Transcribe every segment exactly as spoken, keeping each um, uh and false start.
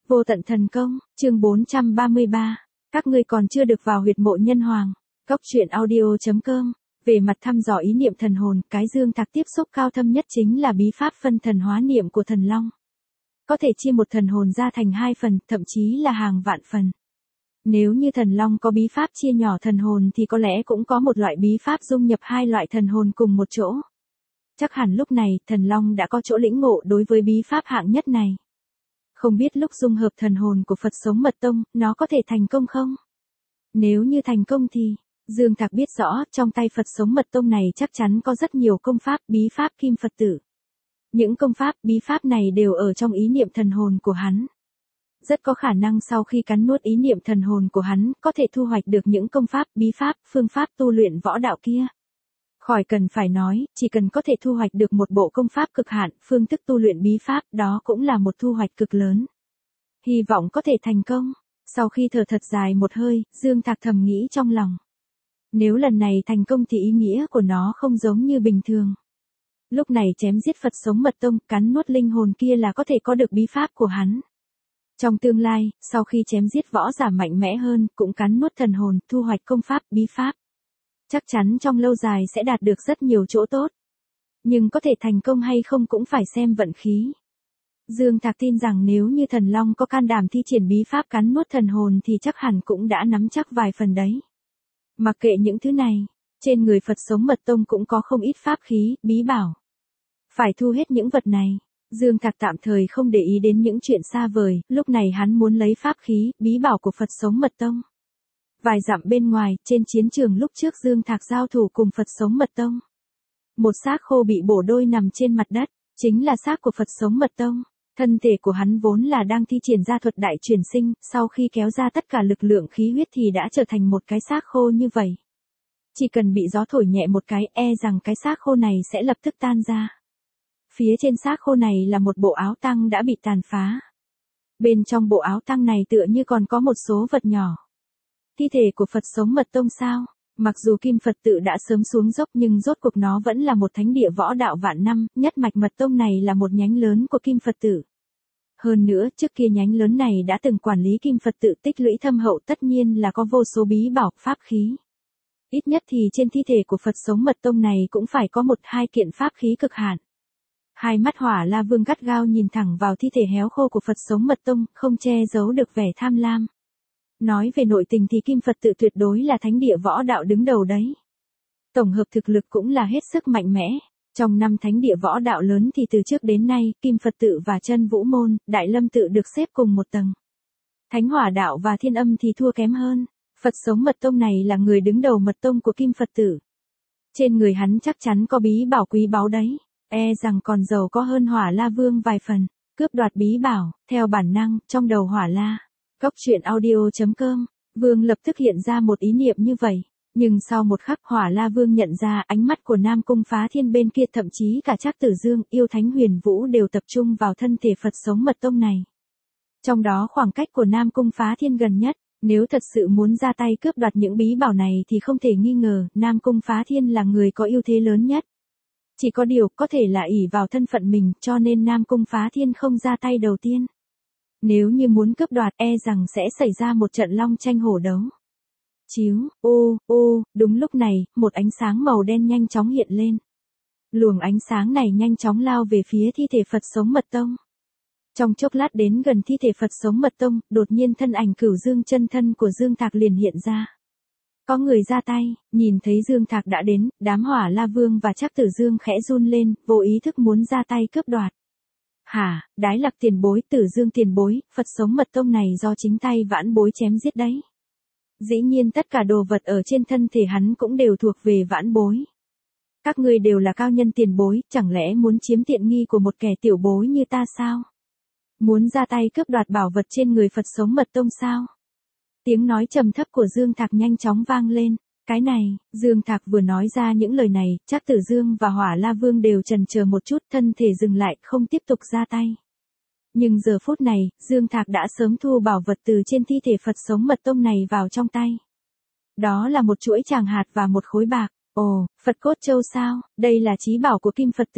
Vô tận thần công, chương bốn trăm ba mươi ba. Các ngươi còn chưa được vào huyệt mộ nhân hoàng. Góc truyện audio chấm com. Về mặt thăm dò ý niệm thần hồn, cái Dương Thạc tiếp xúc cao thâm nhất chính là bí pháp phân thần hóa niệm của thần long. Có thể chia một thần hồn ra thành hai phần, thậm chí là hàng vạn phần. Nếu như thần long có bí pháp chia nhỏ thần hồn thì có lẽ cũng có một loại bí pháp dung nhập hai loại thần hồn cùng một chỗ. Chắc hẳn lúc này, thần long đã có chỗ lĩnh ngộ đối với bí pháp hạng nhất này. Không biết lúc dung hợp thần hồn của Phật Sống Mật Tông, nó có thể thành công không? Nếu như thành công thì, Dương Thạc biết rõ, trong tay Phật Sống Mật Tông này chắc chắn có rất nhiều công pháp, bí pháp kim Phật tử. Những công pháp, bí pháp này đều ở trong ý niệm thần hồn của hắn. Rất có khả năng sau khi cắn nuốt ý niệm thần hồn của hắn, có thể thu hoạch được những công pháp, bí pháp, phương pháp tu luyện võ đạo kia. Khỏi cần phải nói, chỉ cần có thể thu hoạch được một bộ công pháp cực hạn, phương thức tu luyện bí pháp, đó cũng là một thu hoạch cực lớn. Hy vọng có thể thành công. Sau khi thở thật dài một hơi, Dương Thạc thầm nghĩ trong lòng. Nếu lần này thành công thì ý nghĩa của nó không giống như bình thường. Lúc này chém giết Phật Sống Mật Tông, cắn nuốt linh hồn kia là có thể có được bí pháp của hắn. Trong tương lai, sau khi chém giết võ giả mạnh mẽ hơn, cũng cắn nuốt thần hồn, thu hoạch công pháp, bí pháp. Chắc chắn trong lâu dài sẽ đạt được rất nhiều chỗ tốt. Nhưng có thể thành công hay không cũng phải xem vận khí. Dương Thạc tin rằng nếu như thần long có can đảm thi triển bí pháp cắn nuốt thần hồn thì chắc hẳn cũng đã nắm chắc vài phần đấy. Mặc kệ những thứ này, trên người Phật Sống Mật Tông cũng có không ít pháp khí, bí bảo. Phải thu hết những vật này. Dương Thạc tạm thời không để ý đến những chuyện xa vời, lúc này hắn muốn lấy pháp khí, bí bảo của Phật Sống Mật Tông. Vài dặm bên ngoài, trên chiến trường lúc trước Dương Thạc giao thủ cùng Phật Sống Mật Tông. Một xác khô bị bổ đôi nằm trên mặt đất, chính là xác của Phật Sống Mật Tông. Thân thể của hắn vốn là đang thi triển ra thuật đại truyền sinh, sau khi kéo ra tất cả lực lượng khí huyết thì đã trở thành một cái xác khô như vậy. Chỉ cần bị gió thổi nhẹ một cái, e rằng cái xác khô này sẽ lập tức tan ra. Phía trên xác khô này là một bộ áo tang đã bị tàn phá. Bên trong bộ áo tang này tựa như còn có một số vật nhỏ. Thi thể của Phật Sống Mật Tông sao? Mặc dù Kim Phật tự đã sớm xuống dốc nhưng rốt cuộc nó vẫn là một thánh địa võ đạo vạn năm, nhất mạch Mật Tông này là một nhánh lớn của Kim Phật tự. Hơn nữa, trước kia nhánh lớn này đã từng quản lý Kim Phật tự tích lũy thâm hậu, tất nhiên là có vô số bí bảo, pháp khí. Ít nhất thì trên thi thể của Phật Sống Mật Tông này cũng phải có một hai kiện pháp khí cực hạn. Hai mắt Hỏa La Vương gắt gao nhìn thẳng vào thi thể héo khô của Phật Sống Mật Tông, không che giấu được vẻ tham lam. Nói về nội tình thì Kim Phật tự tuyệt đối là thánh địa võ đạo đứng đầu đấy. Tổng hợp thực lực cũng là hết sức mạnh mẽ. Trong năm thánh địa võ đạo lớn thì từ trước đến nay, Kim Phật tự và Chân Vũ Môn, Đại Lâm tự được xếp cùng một tầng. Thánh Hỏa đạo và Thiên Âm thì thua kém hơn. Phật Sống Mật Tông này là người đứng đầu mật tông của Kim Phật tự. Trên người hắn chắc chắn có bí bảo quý báu đấy. E rằng còn giàu có hơn Hỏa La Vương vài phần. Cướp đoạt bí bảo, theo bản năng, trong đầu Hỏa La. Góc truyện audio chấm com, Vương lập tức hiện ra một ý niệm như vậy. Nhưng sau một khắc Hỏa La Vương nhận ra ánh mắt của Nam Cung Phá Thiên bên kia, thậm chí cả Trác Tử Dương, Yêu Thánh Huyền Vũ đều tập trung vào thân thể Phật Sống Mật Tông này. Trong đó khoảng cách của Nam Cung Phá Thiên gần nhất, nếu thật sự muốn ra tay cướp đoạt những bí bảo này thì không thể nghi ngờ, Nam Cung Phá Thiên là người có ưu thế lớn nhất. Chỉ có điều, có thể là ỷ vào thân phận mình, cho nên Nam Cung Phá Thiên không ra tay đầu tiên. Nếu như muốn cướp đoạt, e rằng sẽ xảy ra một trận long tranh hổ đấu. Chiếu, ô, ô, đúng lúc này, một ánh sáng màu đen nhanh chóng hiện lên. Luồng ánh sáng này nhanh chóng lao về phía thi thể Phật Sống Mật Tông. Trong chốc lát đến gần thi thể Phật Sống Mật Tông, đột nhiên thân ảnh Cửu Dương chân thân của Dương Thạc liền hiện ra. Có người ra tay, nhìn thấy Dương Thạc đã đến, đám Hỏa La Vương và Trác Tử Dương khẽ run lên, vô ý thức muốn ra tay cướp đoạt. Hả, Đái Lạc tiền bối, Tử Dương tiền bối, Phật Sống Mật Tông này do chính tay vãn bối chém giết đấy. Dĩ nhiên tất cả đồ vật ở trên thân thể hắn cũng đều thuộc về vãn bối. Các ngươi đều là cao nhân tiền bối, chẳng lẽ muốn chiếm tiện nghi của một kẻ tiểu bối như ta sao? Muốn ra tay cướp đoạt bảo vật trên người Phật Sống Mật Tông sao? Tiếng nói trầm thấp của Dương Thạc nhanh chóng vang lên. Cái này, Dương Thạc vừa nói ra những lời này, Trác Tử Dương và Hỏa La Vương đều chần chờ một chút, thân thể dừng lại, không tiếp tục ra tay. Nhưng giờ phút này, Dương Thạc đã sớm thu bảo vật từ trên thi thể Phật Sống Mật Tông này vào trong tay. Đó là một chuỗi tràng hạt và một khối bạc. Ồ, Phật Cốt Châu sao? Đây là chí bảo của Kim Phật tử.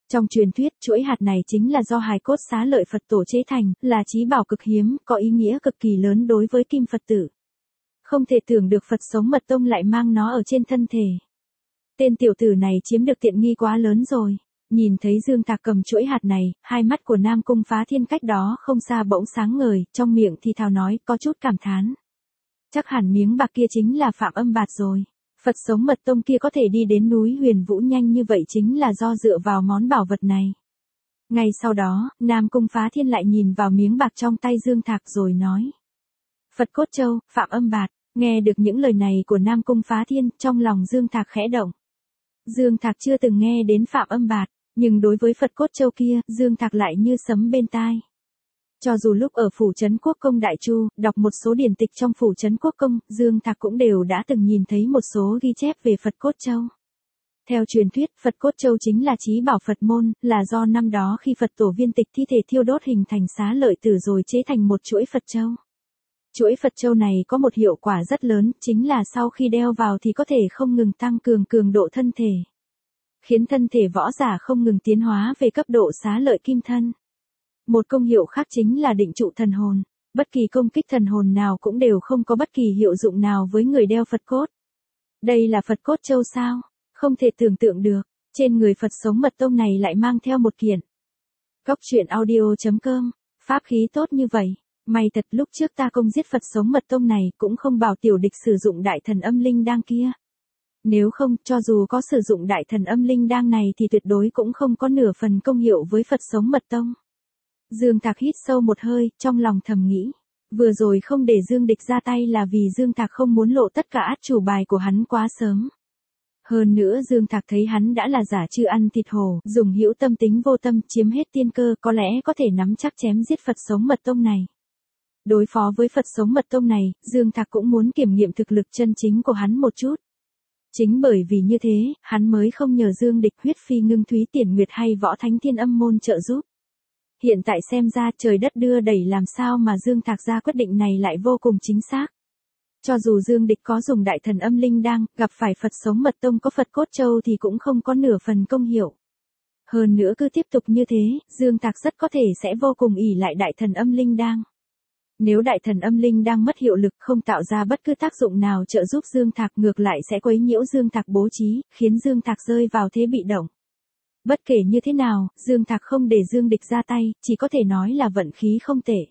Trong truyền thuyết, chuỗi hạt này chính là do hài cốt xá lợi Phật tổ chế thành, là chí bảo cực hiếm, có ý nghĩa cực kỳ lớn đối với Kim Phật tử. Không thể tưởng được Phật Sống Mật Tông lại mang nó ở trên thân thể. Tên tiểu tử này chiếm được tiện nghi quá lớn rồi. Nhìn thấy Dương Thạc cầm chuỗi hạt này, hai mắt của Nam Cung Phá Thiên cách đó không xa bỗng sáng ngời, trong miệng thì thào nói, có chút cảm thán. Chắc hẳn miếng bạc kia chính là Phạm Âm Bạt rồi. Phật Sống Mật Tông kia có thể đi đến núi Huyền Vũ nhanh như vậy chính là do dựa vào món bảo vật này. Ngay sau đó, Nam Cung Phá Thiên lại nhìn vào miếng bạc trong tay Dương Thạc rồi nói. Phật Cốt Châu, Phạm Âm Bạt. Nghe được những lời này của Nam Cung Phá Thiên, trong lòng Dương Thạc khẽ động. Dương Thạc chưa từng nghe đến Phạm Âm Bạt, nhưng đối với Phật Cốt Châu kia, Dương Thạc lại như sấm bên tai. Cho dù lúc ở Phủ Trấn Quốc Công Đại Chu, đọc một số điển tịch trong Phủ Trấn Quốc Công, Dương Thạc cũng đều đã từng nhìn thấy một số ghi chép về Phật Cốt Châu. Theo truyền thuyết, Phật Cốt Châu chính là chí bảo Phật môn, là do năm đó khi Phật tổ viên tịch thi thể thiêu đốt hình thành xá lợi tử rồi chế thành một chuỗi Phật Châu. Chuỗi Phật Châu này có một hiệu quả rất lớn, chính là sau khi đeo vào thì có thể không ngừng tăng cường cường độ thân thể. Khiến thân thể võ giả không ngừng tiến hóa về cấp độ xá lợi kim thân. Một công hiệu khác chính là định trụ thần hồn. Bất kỳ công kích thần hồn nào cũng đều không có bất kỳ hiệu dụng nào với người đeo Phật cốt. Đây là Phật Cốt Châu sao? Không thể tưởng tượng được, trên người Phật Sống Mật Tông này lại mang theo một kiện. Cóc truyện audio chấm com, pháp khí tốt như vậy. May thật lúc trước ta công giết Phật Sống Mật Tông này cũng không bảo tiểu địch sử dụng đại thần âm linh đăng kia. Nếu không, cho dù có sử dụng đại thần âm linh đăng này thì tuyệt đối cũng không có nửa phần công hiệu với Phật Sống Mật Tông. Dương Thạc hít sâu một hơi, trong lòng thầm nghĩ. Vừa rồi không để Dương Địch ra tay là vì Dương Thạc không muốn lộ tất cả át chủ bài của hắn quá sớm. Hơn nữa Dương Thạc thấy hắn đã là giả chư ăn thịt hổ, dùng hữu tâm tính vô tâm chiếm hết tiên cơ, có lẽ có thể nắm chắc chém giết Phật Sống Mật Tông này. Đối phó với Phật Sống Mật Tông này, Dương Thạc cũng muốn kiểm nghiệm thực lực chân chính của hắn một chút. Chính bởi vì như thế, hắn mới không nhờ Dương Địch huyết phi ngưng thúy tiền nguyệt hay võ thánh thiên âm môn trợ giúp. Hiện tại xem ra trời đất đưa đẩy làm sao mà Dương Thạc ra quyết định này lại vô cùng chính xác. Cho dù Dương Địch có dùng đại thần âm linh đăng, gặp phải Phật Sống Mật Tông có Phật Cốt Châu thì cũng không có nửa phần công hiệu. Hơn nữa cứ tiếp tục như thế, Dương Thạc rất có thể sẽ vô cùng ỷ lại đại thần âm linh đăng. Nếu đại thần âm linh đang mất hiệu lực không tạo ra bất cứ tác dụng nào trợ giúp Dương Thạc ngược lại sẽ quấy nhiễu Dương Thạc bố trí, khiến Dương Thạc rơi vào thế bị động. Bất kể như thế nào, Dương Thạc không để Dương Địch ra tay, chỉ có thể nói là vận khí không tệ.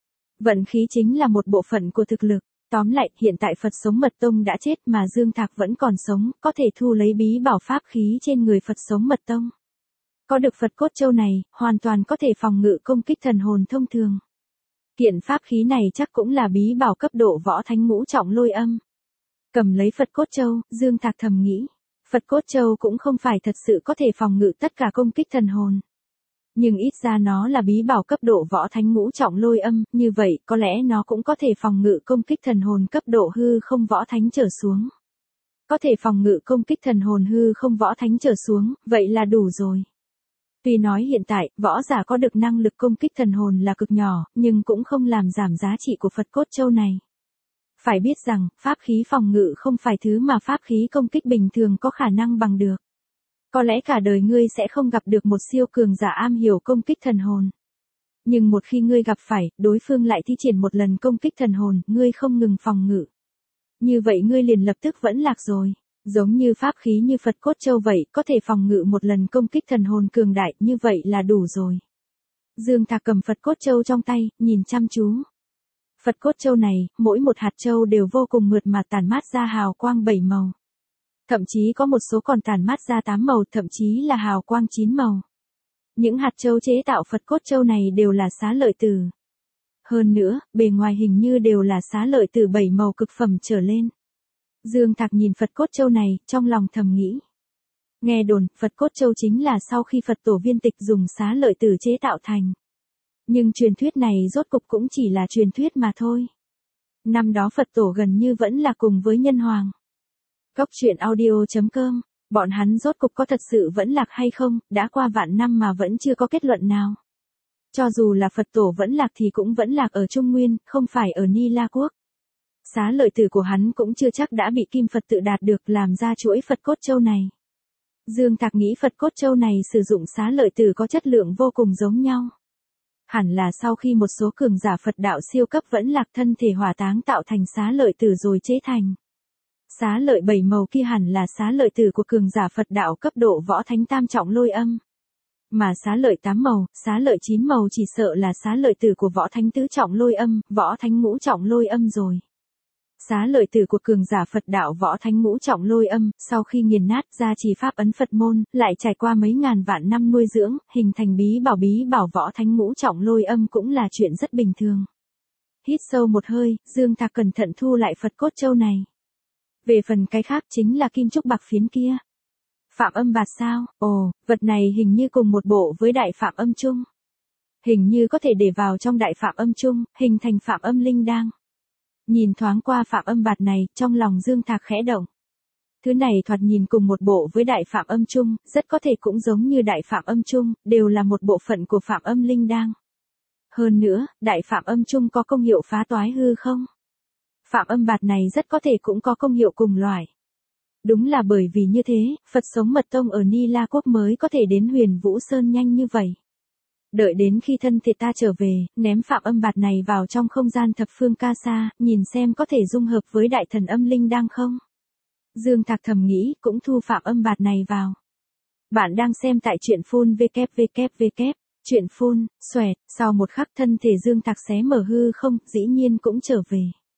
Vận khí chính là một bộ phận của thực lực. Tóm lại, hiện tại Phật Sống Mật Tông đã chết mà Dương Thạc vẫn còn sống, có thể thu lấy bí bảo pháp khí trên người Phật Sống Mật Tông. Có được Phật Cốt Châu này, hoàn toàn có thể phòng ngự công kích thần hồn thông thường. Kiện pháp khí này chắc cũng là bí bảo cấp độ võ thánh ngũ trọng lôi âm. Cầm lấy Phật Cốt Châu, Dương Thạc thầm nghĩ. Phật Cốt Châu cũng không phải thật sự có thể phòng ngự tất cả công kích thần hồn. Nhưng ít ra nó là bí bảo cấp độ võ thánh ngũ trọng lôi âm, như vậy có lẽ nó cũng có thể phòng ngự công kích thần hồn cấp độ hư không võ thánh trở xuống. Có thể phòng ngự công kích thần hồn hư không võ thánh trở xuống, vậy là đủ rồi. Tuy nói hiện tại, võ giả có được năng lực công kích thần hồn là cực nhỏ, nhưng cũng không làm giảm giá trị của Phật Cốt Châu này. Phải biết rằng, pháp khí phòng ngự không phải thứ mà pháp khí công kích bình thường có khả năng bằng được. Có lẽ cả đời ngươi sẽ không gặp được một siêu cường giả am hiểu công kích thần hồn. Nhưng một khi ngươi gặp phải, đối phương lại thi triển một lần công kích thần hồn, ngươi không ngừng phòng ngự. Như vậy ngươi liền lập tức vẫn lạc rồi. Giống như pháp khí như Phật Cốt Châu vậy, có thể phòng ngự một lần công kích thần hồn cường đại, như vậy là đủ rồi. Dương Thạc cầm Phật Cốt Châu trong tay, nhìn chăm chú. Phật Cốt Châu này, mỗi một hạt châu đều vô cùng mượt mà tản mát ra hào quang bảy màu. Thậm chí có một số còn tản mát ra tám màu, thậm chí là hào quang chín màu. Những hạt châu chế tạo Phật Cốt Châu này đều là xá lợi tử. Hơn nữa, bề ngoài hình như đều là xá lợi tử bảy màu cực phẩm trở lên. Dương Thạc nhìn Phật Cốt Châu này, trong lòng thầm nghĩ. Nghe đồn, Phật Cốt Châu chính là sau khi Phật tổ viên tịch dùng xá lợi tử chế tạo thành. Nhưng truyền thuyết này rốt cục cũng chỉ là truyền thuyết mà thôi. Năm đó Phật tổ gần như vẫn là cùng với nhân hoàng. Cóc truyện audio chấm com, bọn hắn rốt cục có thật sự vẫn lạc hay không, đã qua vạn năm mà vẫn chưa có kết luận nào. Cho dù là Phật tổ vẫn lạc thì cũng vẫn lạc ở Trung Nguyên, không phải ở Ni La Quốc. Xá lợi tử của hắn cũng chưa chắc đã bị Kim Phật tự đạt được làm ra chuỗi Phật Cốt Châu này. Dương Thạc nghĩ Phật cốt châu này sử dụng xá lợi tử có chất lượng vô cùng giống nhau. Hẳn là sau khi một số cường giả Phật đạo siêu cấp vẫn lạc thân thể hỏa táng tạo thành xá lợi tử rồi chế thành. Xá lợi bảy màu kia hẳn là xá lợi tử của cường giả Phật đạo cấp độ võ thánh tam trọng lôi âm. Mà xá lợi tám màu, xá lợi chín màu chỉ sợ là xá lợi tử của võ thánh tứ trọng lôi âm, võ thánh ngũ trọng lôi âm rồi. Xá lợi tử của cường giả Phật đạo võ thánh ngũ trọng lôi âm, sau khi nghiền nát ra trì pháp ấn Phật môn, lại trải qua mấy ngàn vạn năm nuôi dưỡng, hình thành bí bảo bí bảo võ thánh ngũ trọng lôi âm cũng là chuyện rất bình thường. Hít sâu một hơi, Dương Thạc cẩn thận thu lại Phật cốt châu này. Về phần cái khác chính là kim trúc bạc phiến kia. Phạm âm bạt sao? Ồ, vật này hình như cùng một bộ với đại phạm âm chung. Hình như có thể để vào trong đại phạm âm chung, hình thành phạm âm linh đang. Nhìn thoáng qua phạm âm bạt này, trong lòng Dương Thạc khẽ động. Thứ này thoạt nhìn cùng một bộ với đại phạm âm chung, rất có thể cũng giống như đại phạm âm chung, đều là một bộ phận của phạm âm linh đang. Hơn nữa, đại phạm âm chung có công hiệu phá toái hư không? Phạm âm bạt này rất có thể cũng có công hiệu cùng loại. Đúng là bởi vì như thế, Phật sống mật tông ở Ni La Quốc mới có thể đến Huyền Vũ Sơn nhanh như vậy. Đợi đến khi thân thể ta trở về, ném phạm âm bạt này vào trong không gian thập phương ca sa, nhìn xem có thể dung hợp với đại thần âm linh đang không? Dương Thạc thầm nghĩ, cũng thu phạm âm bạt này vào. Bạn đang xem tại truyện phun vê kép vê kép vê kép, truyện phun, xoẹt, sau một khắc thân thể Dương Thạc xé mở hư không, dĩ nhiên cũng trở về.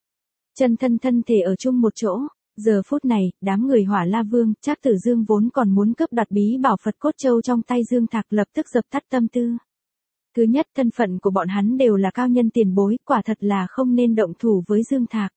Chân thân thân thể ở chung một chỗ. Giờ phút này, đám người Hỏa La Vương, Trác Tử Dương vốn còn muốn cướp đoạt bí bảo Phật cốt châu trong tay Dương Thạc lập tức dập tắt tâm tư. Thứ nhất, thân phận của bọn hắn đều là cao nhân tiền bối, quả thật là không nên động thủ với Dương Thạc.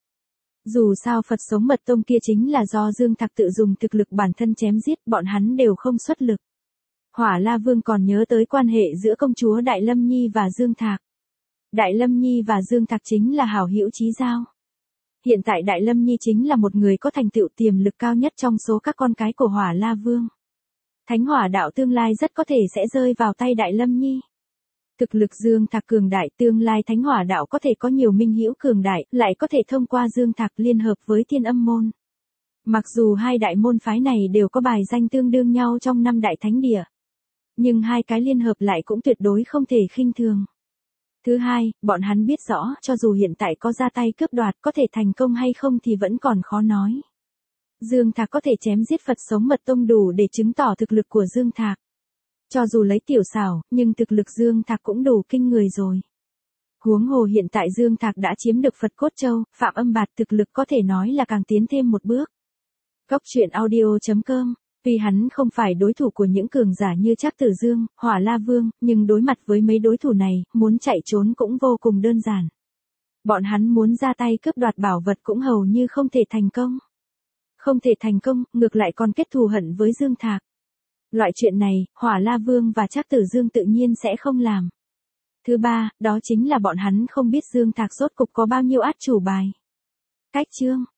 Dù sao Phật sống mật tông kia chính là do Dương Thạc tự dùng thực lực bản thân chém giết, bọn hắn đều không xuất lực. Hỏa La Vương còn nhớ tới quan hệ giữa công chúa Đại Lâm Nhi và Dương Thạc. Đại Lâm Nhi và Dương Thạc chính là hảo hữu chí giao. Hiện tại Đại Lâm Nhi chính là một người có thành tựu tiềm lực cao nhất trong số các con cái của Hỏa La Vương. Thánh hỏa đạo tương lai rất có thể sẽ rơi vào tay Đại Lâm Nhi. Thực lực Dương Thạc cường đại, tương lai thánh hỏa đạo có thể có nhiều minh hữu cường đại, lại có thể thông qua Dương Thạc liên hợp với Thiên Âm môn. Mặc dù hai đại môn phái này đều có bài danh tương đương nhau trong năm đại thánh địa, nhưng hai cái liên hợp lại cũng tuyệt đối không thể khinh thường. Thứ hai, bọn hắn biết rõ, cho dù hiện tại có ra tay cướp đoạt, có thể thành công hay không thì vẫn còn khó nói. Dương Thạc có thể chém giết Phật sống mật tông đủ để chứng tỏ thực lực của Dương Thạc. Cho dù lấy tiểu xảo, nhưng thực lực Dương Thạc cũng đủ kinh người rồi. Huống hồ hiện tại Dương Thạc đã chiếm được Phật cốt châu, phạm âm bạt, thực lực có thể nói là càng tiến thêm một bước. Góc truyện audio chấm com. Vì hắn không phải đối thủ của những cường giả như Trác Tử Dương, Hỏa La Vương, nhưng đối mặt với mấy đối thủ này, muốn chạy trốn cũng vô cùng đơn giản. Bọn hắn muốn ra tay cướp đoạt bảo vật cũng hầu như không thể thành công. Không thể thành công, ngược lại còn kết thù hận với Dương Thạc. Loại chuyện này, Hỏa La Vương và Trác Tử Dương tự nhiên sẽ không làm. Thứ ba, đó chính là bọn hắn không biết Dương Thạc rốt cục có bao nhiêu át chủ bài. Cách chương